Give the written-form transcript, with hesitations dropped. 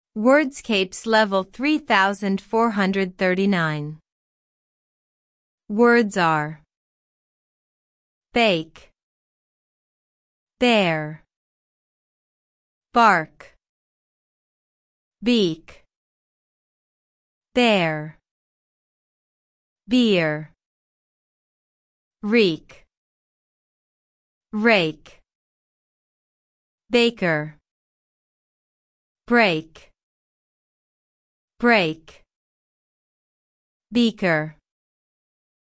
Wordscapes level 3439. Words are bake, bear, bark, beak, bear, beer, reek, rake, baker, break, break, beaker.